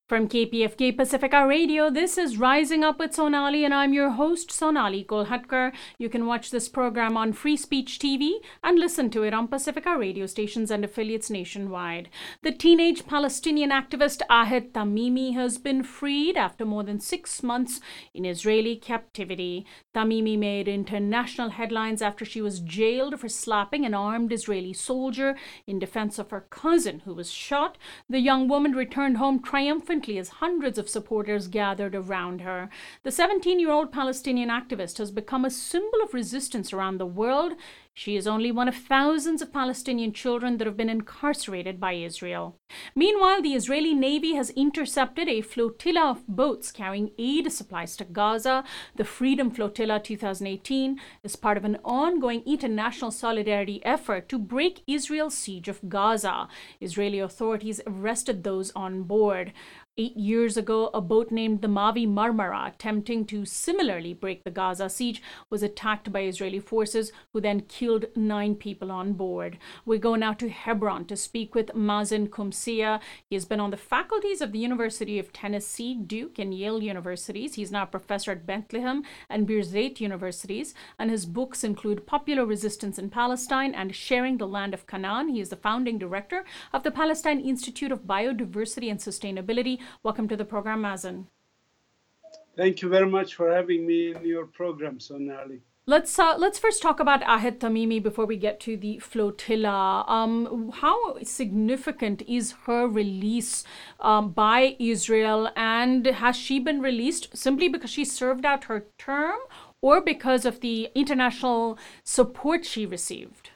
From KPFK Pacifica Radio, this is Rising Up with Sonali, and I'm your host, Sonali Kolhatkar. You can watch this program on Free Speech TV and listen to it on Pacifica radio stations and affiliates nationwide. The teenage Palestinian activist Ahed Tamimi has been freed after more than 6 months in Israeli captivity. Tamimi made international headlines after she was jailed for slapping an armed Israeli soldier in defense of her cousin who was shot. The young woman returned home triumphantly as hundreds of supporters gathered around her. The 17-year-old Palestinian activist has become a symbol of resistance around the world. She is only one of thousands of Palestinian children that have been incarcerated by Israel. Meanwhile, the Israeli Navy has intercepted a flotilla of boats carrying aid supplies to Gaza. The Freedom Flotilla 2018 is part of an ongoing international solidarity effort to break Israel's siege of Gaza. Israeli authorities arrested those on board. 8 years ago, a boat named the Mavi Marmara, attempting to similarly break the Gaza siege, was attacked by Israeli forces, who then killed 9 people on board. We go now to Hebron to speak with Mazen Kumsia. He has been on the faculties of the University of Tennessee, Duke, and Yale universities. He's now a professor at Bethlehem and Birzeit universities, and his books include Popular Resistance in Palestine and Sharing the Land of Canaan. He is the founding director of the Palestine Institute of Biodiversity and Sustainability. Welcome to the program, Mazen. Thank you very much for having me in your program, Sonali. Let's first talk about Ahed Tamimi before we get to the flotilla. How significant is her release by Israel, and has she been released simply because she served out her term, or because of the international support she received?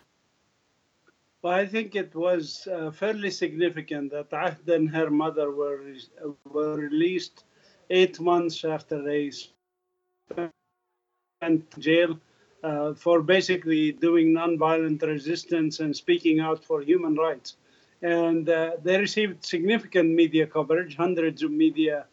Well, I think it was fairly significant that Ahd and her mother were released 8 months after they spent in jail for basically doing nonviolent resistance and speaking out for human rights. And they received significant media coverage. Hundreds of media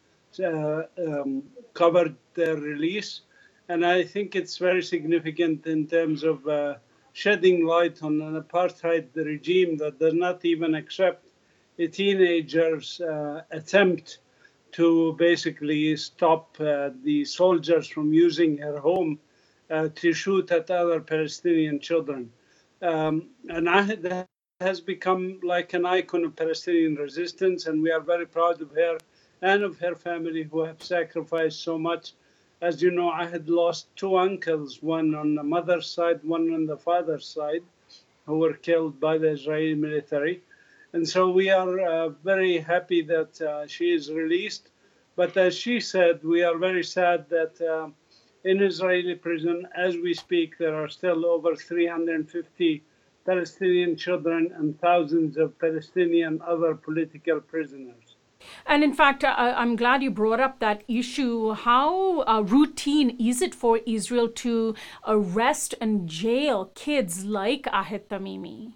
covered their release. And I think it's very significant in terms of shedding light on an apartheid regime that does not even accept a teenager's attempt to basically stop the soldiers from using her home to shoot at other Palestinian children. And Ahed has become like an icon of Palestinian resistance, and we are very proud of her and of her family, who have sacrificed so much. As you know, I had lost 2 uncles, one on the mother's side, one on the father's side, who were killed by the Israeli military. And so we are very happy that she is released. But as she said, we are very sad that in Israeli prison, as we speak, there are still over 350 Palestinian children and thousands of Palestinian other political prisoners. And in fact, I'm glad you brought up that issue. How routine is it for Israel to arrest and jail kids like Ahed Tamimi?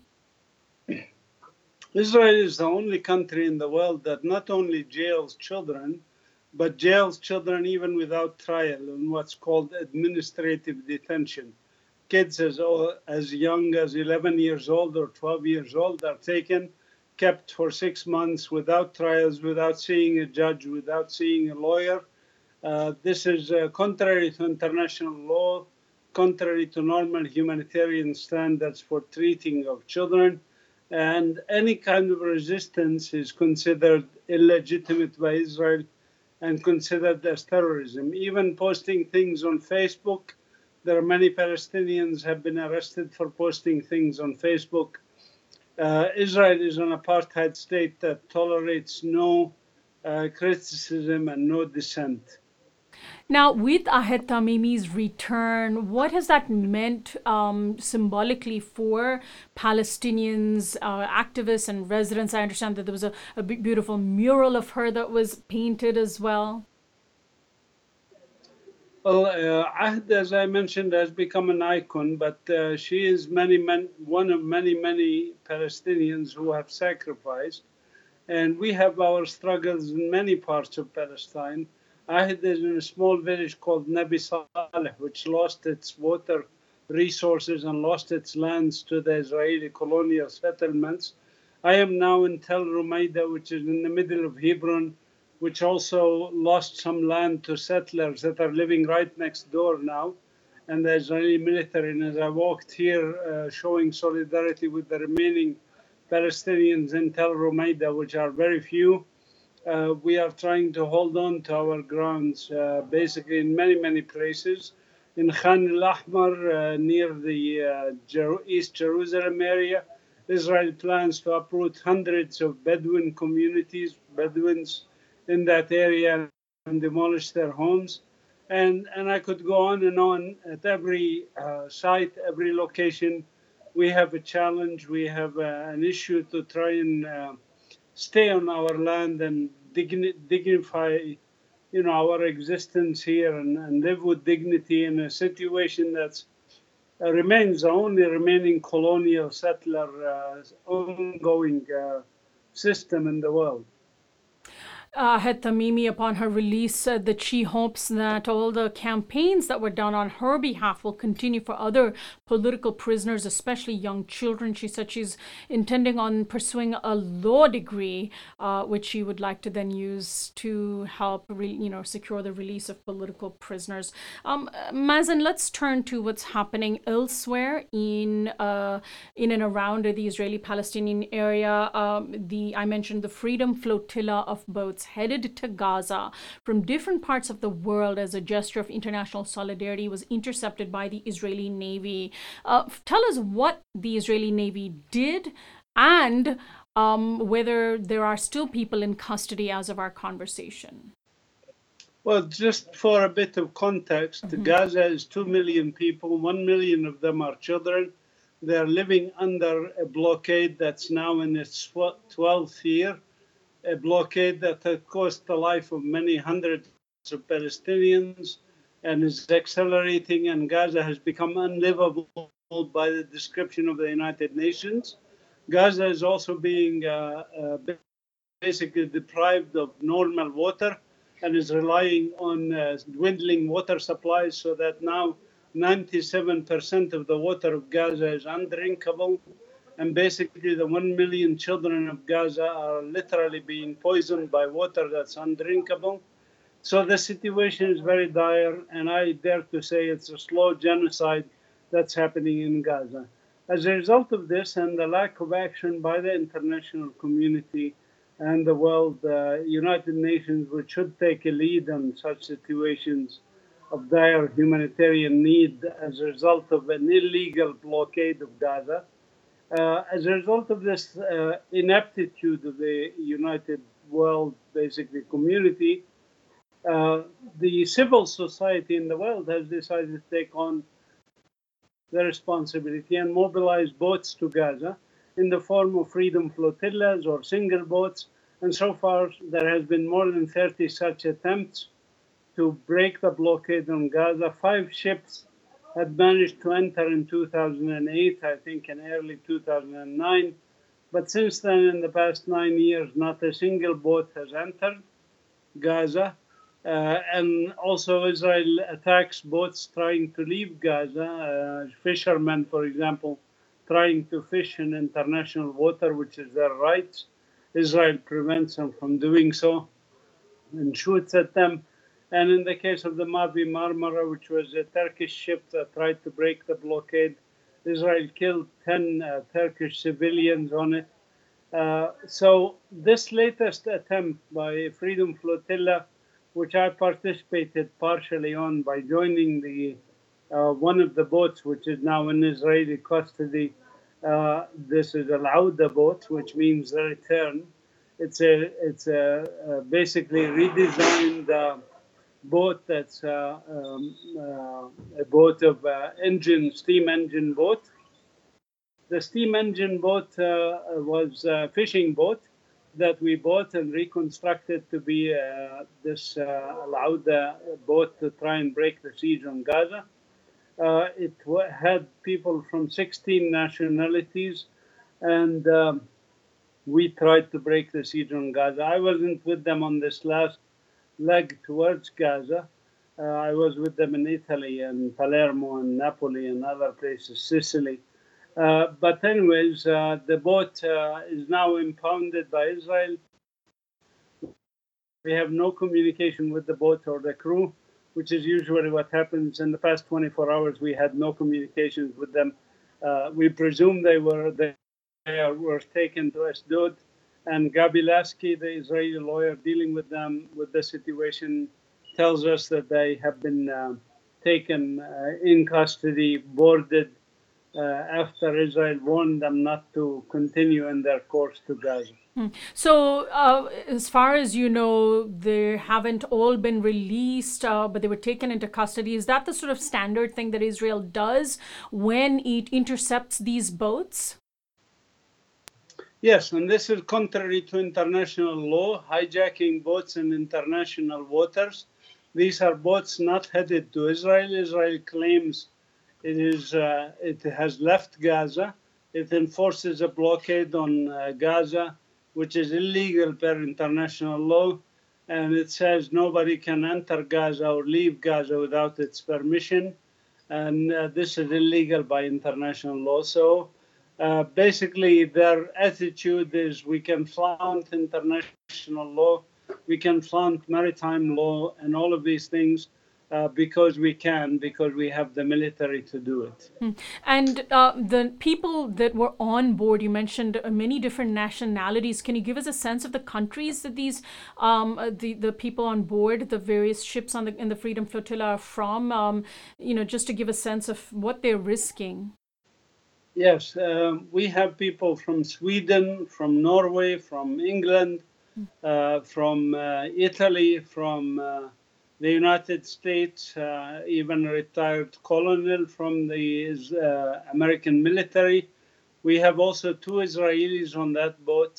Israel is the only country in the world that not only jails children, but jails children even without trial in what's called administrative detention. Kids as young as 11 years old or 12 years old are taken, kept for 6 months without trials, without seeing a judge, without seeing a lawyer. This is contrary to international law, contrary to normal humanitarian standards for treating of children. And any kind of resistance is considered illegitimate by Israel and considered as terrorism. Even posting things on Facebook, there are many Palestinians have been arrested for posting things on Facebook. Israel is an apartheid state that tolerates no criticism and no dissent. Now, with Ahed Tamimi's return, what has that meant symbolically for Palestinians, activists, and residents? I understand that there was a beautiful mural of her that was painted as well. Well, Ahed, as I mentioned, has become an icon, but she is one of many Palestinians who have sacrificed. And we have our struggles in many parts of Palestine. Ahed is in a small village called Nabi Saleh, which lost its water resources and lost its lands to the Israeli colonial settlements. I am now in Tel Rumaida, which is in the middle of Hebron, which also lost some land to settlers that are living right next door now. And the Israeli military, and as I walked here showing solidarity with the remaining Palestinians in Tel Rumeida, which are very few, we are trying to hold on to our grounds, basically in many, many places. In Khan al-Ahmar, near the East Jerusalem area, Israel plans to uproot hundreds of Bedouin communities, Bedouins in that area, and demolish their homes. And I could go on and on. At every site, every location, we have a challenge. We have an issue to try and stay on our land and dignify, our existence here and live with dignity in a situation that's remains the only remaining colonial settler ongoing system in the world. Ahed Tamimi, upon her release, said that she hopes that all the campaigns that were done on her behalf will continue for other political prisoners, especially young children. She said she's intending on pursuing a law degree, which she would like to then use to help, secure the release of political prisoners. Mazen, let's turn to what's happening elsewhere in and around the Israeli-Palestinian area. I mentioned the Freedom Flotilla of boats headed to Gaza from different parts of the world as a gesture of international solidarity was intercepted by the Israeli Navy. Tell us what the Israeli Navy did and whether there are still people in custody as of our conversation. Well, just for a bit of context, Gaza is 2 million people, 1 million of them are children. They're living under a blockade that's now in its 12th year. A blockade that had cost the life of many hundreds of Palestinians and is accelerating, and Gaza has become unlivable by the description of the United Nations. Gaza is also being basically deprived of normal water and is relying on dwindling water supplies, so that now 97% of the water of Gaza is undrinkable. And basically, the 1 million children of Gaza are literally being poisoned by water that's undrinkable. So the situation is very dire, and I dare to say it's a slow genocide that's happening in Gaza. As a result of this and the lack of action by the international community and the world, United Nations, which should take a lead on such situations of dire humanitarian need as a result of an illegal blockade of Gaza, as a result of this ineptitude of the United World, basically community, the civil society in the world has decided to take on the responsibility and mobilize boats to Gaza in the form of freedom flotillas or single boats. And so far, there has been more than 30 such attempts to break the blockade on Gaza. 5 ships had managed to enter in 2008, I think in early 2009. But since then, in the past 9 years, not a single boat has entered Gaza. And also Israel attacks boats trying to leave Gaza. Fishermen, for example, trying to fish in international water, which is their right. Israel prevents them from doing so and shoots at them. And in the case of the Mavi Marmara, which was a Turkish ship that tried to break the blockade, Israel killed 10 Turkish civilians on it. So this latest attempt by Freedom Flotilla, which I participated partially on by joining the one of the boats, which is now in Israeli custody. This is Al Auda boat, which means the return. It's a basically redesigned boat that's a boat of steam engine boat. The steam engine boat was a fishing boat that we bought and reconstructed to be this Al Auda boat to try and break the siege on Gaza. It had people from 16 nationalities, and we tried to break the siege on Gaza. I wasn't with them on this last leg towards Gaza. I was with them in Italy and Palermo and Napoli and other places, Sicily. But anyways, the boat is now impounded by Israel. We have no communication with the boat or the crew, which is usually what happens. In the past 24 hours, we had no communications with them. We presume they were taken to Ashdod, and Gabi Lasky, the Israeli lawyer dealing with them with the situation, tells us that they have been taken in custody, boarded, after Israel warned them not to continue in their course to Gaza. So, as far as you know, they haven't all been released, but they were taken into custody. Is that the sort of standard thing that Israel does when it intercepts these boats? Yes, and this is contrary to international law, hijacking boats in international waters. These are boats not headed to Israel. Israel claims it has left Gaza. It enforces a blockade on Gaza, which is illegal per international law. And it says nobody can enter Gaza or leave Gaza without its permission. And this is illegal by international law. So basically, their attitude is we can flaunt international law, we can flaunt maritime law, and all of these things because we have the military to do it. And the people that were on board, you mentioned many different nationalities. Can you give us a sense of the countries that these the people on board the various ships in the Freedom Flotilla are from? Just to give a sense of what they're risking. Yes, we have people from Sweden, from Norway, from England, from Italy, from the United States, even a retired colonel from the American military. We have also two Israelis on that boat,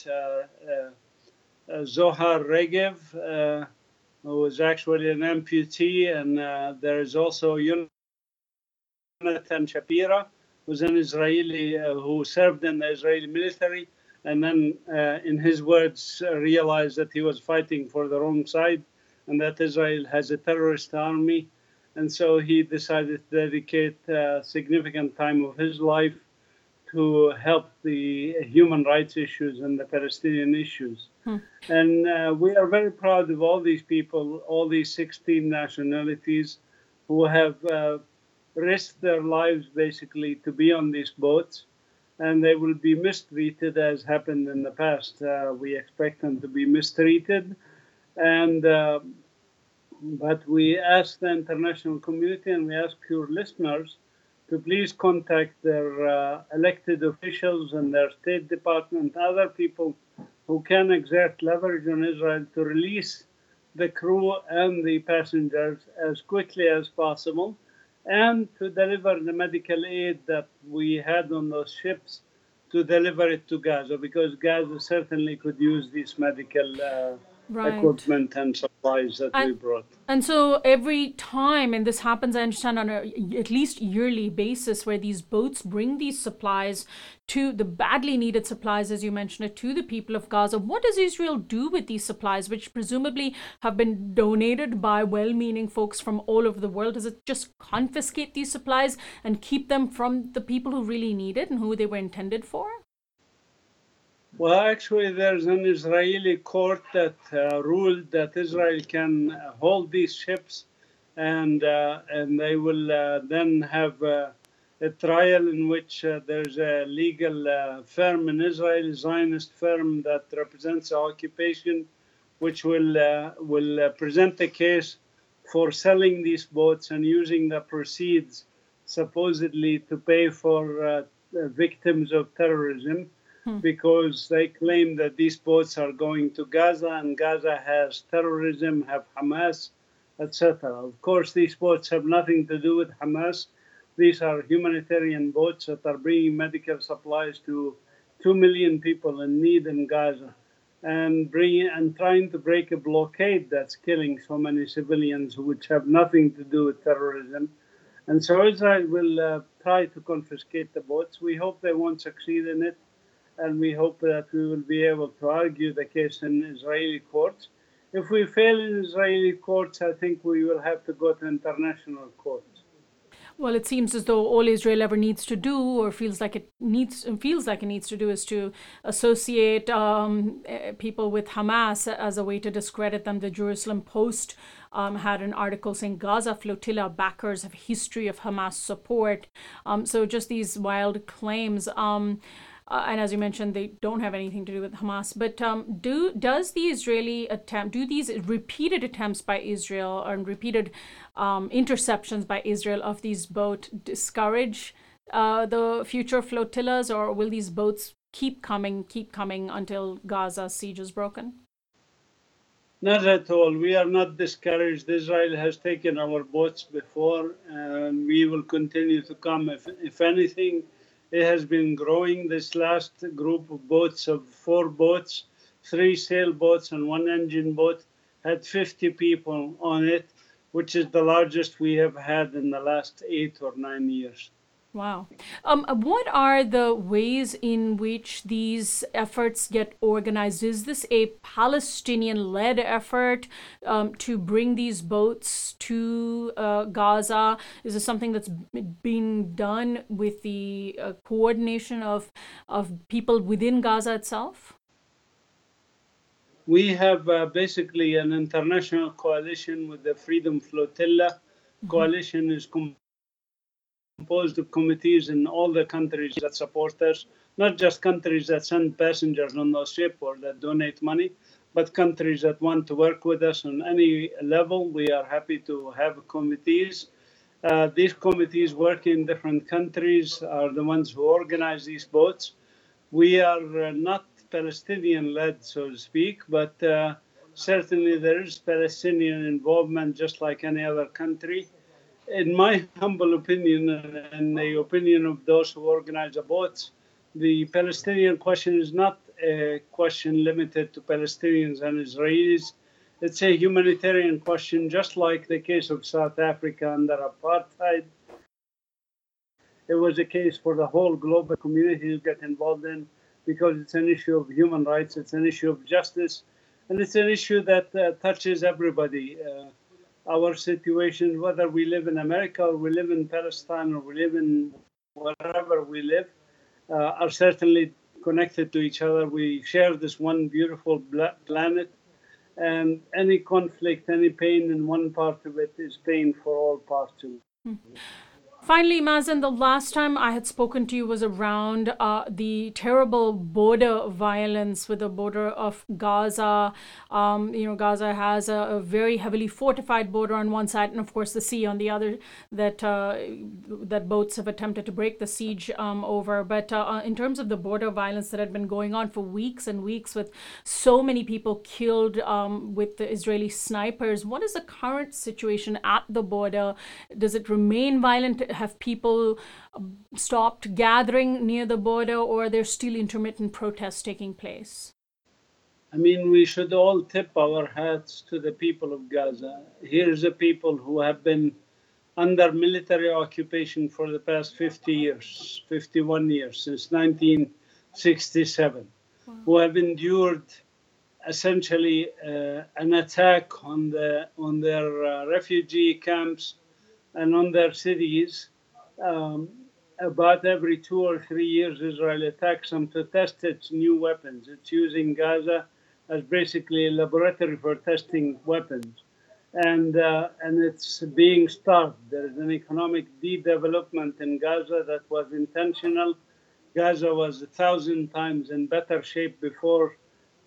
Zohar Regev, who is actually an amputee, and there is also Jonathan Shapira, who's an Israeli who served in the Israeli military, and then, in his words, realized that he was fighting for the wrong side and that Israel has a terrorist army. And so he decided to dedicate a significant time of his life to help the human rights issues and the Palestinian issues. And we are very proud of all these people, all these 16 nationalities who have risked their lives basically to be on these boats. And they will be mistreated as happened in the past. We expect them to be mistreated. But we ask the international community and we ask your listeners to please contact their elected officials and their State Department, other people who can exert leverage on Israel to release the crew and the passengers as quickly as possible, and to deliver the medical aid that we had on those ships, to deliver it to Gaza, because Gaza certainly could use this medical equipment and supplies that we brought. And so every time, and this happens, I understand, on a at least yearly basis, where these boats bring these supplies, to the badly needed supplies, as you mentioned it, to the people of Gaza. What does Israel do with these supplies, which presumably have been donated by well-meaning folks from all over the world? Does it just confiscate these supplies and keep them from the people who really need it and who they were intended for? Well, actually, there's an Israeli court that ruled that Israel can hold these ships, and they will then have a trial in which there's a legal firm in Israel, a Zionist firm that represents the occupation, which will present a case for selling these boats and using the proceeds supposedly to pay for victims of terrorism. Because they claim that these boats are going to Gaza, and Gaza has terrorism, have Hamas, etc. Of course, these boats have nothing to do with Hamas. These are humanitarian boats that are bringing medical supplies to 2 million people in need in Gaza, and trying to break a blockade that's killing so many civilians, which have nothing to do with terrorism. And so Israel will try to confiscate the boats. We hope they won't succeed in it. And we hope that we will be able to argue the case in Israeli courts. If we fail in Israeli courts, I think we will have to go to international courts. Well, it seems as though all Israel ever needs to do, or feels like it needs to do, is to associate people with Hamas as a way to discredit them. The Jerusalem Post had an article saying Gaza flotilla backers have history of Hamas support. So just these wild claims. And as you mentioned, they don't have anything to do with Hamas. But does the Israeli attempt, do these repeated attempts by Israel and repeated interceptions by Israel of these boats discourage the future flotillas, or will these boats keep coming until Gaza siege is broken? Not at all. We are not discouraged. Israel has taken our boats before, and we will continue to come. If anything, it has been growing. This last group of boats, of 4 boats, 3 sailboats and 1 engine boat, had 50 people on it, which is the largest we have had in the last 8 or 9 years. Wow. What are the ways in which these efforts get organized? Is this a Palestinian-led effort to bring these boats to Gaza? Is this something that's being done with the coordination of people within Gaza itself? We have basically an international coalition with the Freedom Flotilla. Coalition is composed of committees in all the countries that support us, not just countries that send passengers on those ships or that donate money, but countries that want to work with us on any level. We are happy to have committees. These committees work in different countries, are the ones who organize these boats. We are not Palestinian-led, so to speak, but certainly there is Palestinian involvement just like any other country. In my humble opinion, and the opinion of those who organize the boats, the Palestinian question is not a question limited to Palestinians and Israelis. It's a humanitarian question, just like the case of South Africa under apartheid. It was a case for the whole global community to get involved in, because it's an issue of human rights, it's an issue of justice, and it's an issue that touches everybody. Our situation, whether we live in America or we live in Palestine or we live in wherever we live, are certainly connected to each other. We share this one beautiful planet, and any conflict, any pain in one part of it is pain for all parts of it. Finally, Mazen, the last time I had spoken to you was around the terrible border violence with the border of Gaza. Gaza has a very heavily fortified border on one side, and of course the sea on the other, that boats have attempted to break the siege over. But in terms of the border violence that had been going on for weeks and weeks, with so many people killed with the Israeli snipers, what is the current situation at the border? Does it remain violent? Have people stopped gathering near the border, or are there still intermittent protests taking place? I mean, we should all tip our hats to the people of Gaza. Here's a people who have been under military occupation for the past 50 years, 51 years, since 1967, who have endured essentially an attack on their refugee camps and on their cities. About every 2 or 3 years, Israel attacks them to test its new weapons. It's using Gaza as basically a laboratory for testing weapons. And it's being starved. There is an economic de-development in Gaza that was intentional. Gaza was 1,000 times in better shape before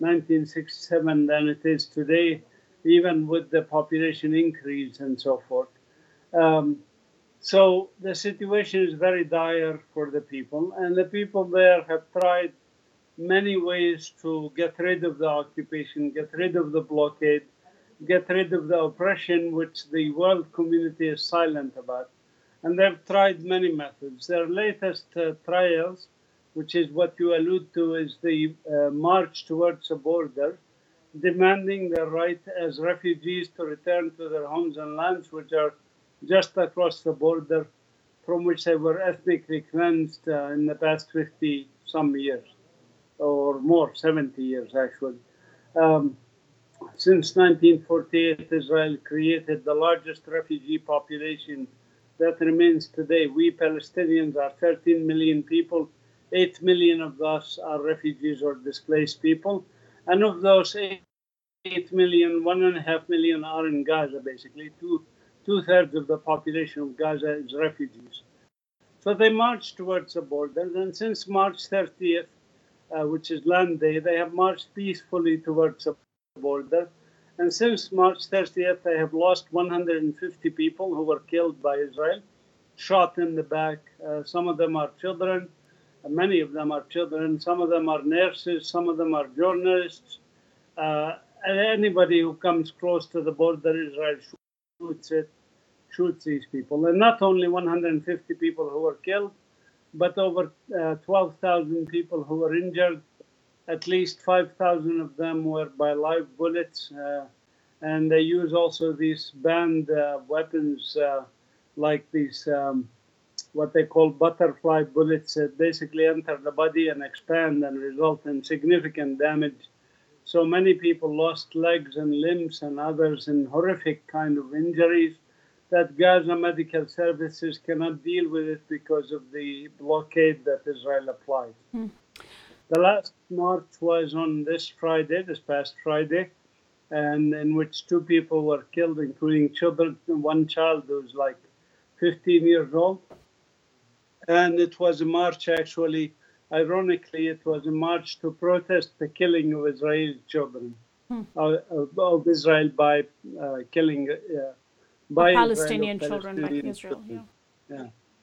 1967 than it is today, even with the population increase and so forth. So the situation is very dire for the people, and the people there have tried many ways to get rid of the occupation, get rid of the blockade, get rid of the oppression, which the world community is silent about. And they've tried many methods. Their latest trials, which is what you allude to, is the march towards the border, demanding their right as refugees to return to their homes and lands, which are just across the border, from which they were ethnically cleansed in the past 50 some years, or more, 70 years actually. Since 1948, Israel created the largest refugee population that remains today. We Palestinians are 13 million people. 8 million of those are refugees or displaced people. And of those 8 million, 1.5 million are in Gaza, basically. Two-thirds of the population of Gaza is refugees. So they marched towards the border. And since March 30th, which is Land Day, they have marched peacefully towards the border. And since March 30th, they have lost 150 people who were killed by Israel, shot in the back. Some of them are children. Many of them are children. Some of them are nurses. Some of them are journalists. Anybody who comes close to the border, Israel shoots these people. And not only 150 people who were killed, but over 12,000 people who were injured. At least 5,000 of them were by live bullets. And they use also these banned weapons like these, what they call butterfly bullets that basically enter the body and expand and result in significant damage. So many people lost legs and limbs and others in horrific kind of injuries that Gaza Medical Services cannot deal with it because of the blockade that Israel applied. The last march was on this past Friday, and in which 2 people were killed, including children, one child who was like 15 years old. And it was a march, actually, ironically, it was a march to protest the killing of Israeli children, of Israel by killing by Palestinian Israel, children like Israel. Yeah.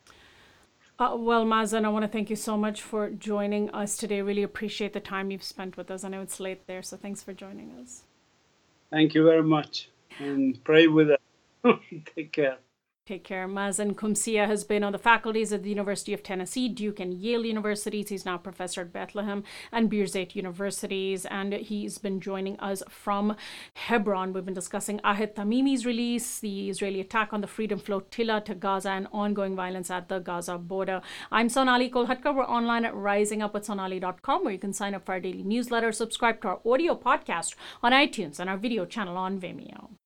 Well, Mazen, I want to thank you so much for joining us today. Really appreciate the time you've spent with us. I know it's late there, so thanks for joining us. Thank you very much. And pray with us. Take care. Take care. Mazen Qumsiyeh has been on the faculties at the University of Tennessee, Duke, and Yale Universities. He's now professor at Bethlehem and Birzeit Universities, and he's been joining us from Hebron. We've been discussing Ahad Tamimi's release, the Israeli attack on the Freedom Flotilla to Gaza, and ongoing violence at the Gaza border. I'm Sonali Kolhatkar. We're online at risingupwithsonali.com, where you can sign up for our daily newsletter, subscribe to our audio podcast on iTunes, and our video channel on Vimeo.